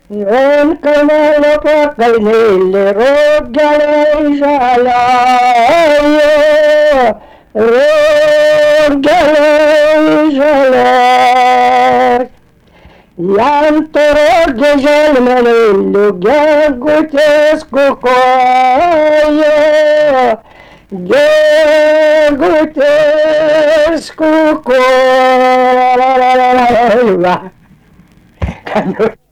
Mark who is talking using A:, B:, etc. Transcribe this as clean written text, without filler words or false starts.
A: Yon kanalo pakainille roggaleisalayo, roggaleisalayo. Yantoro gelmenillu gegutes kukoyo, gegutes kukoyo.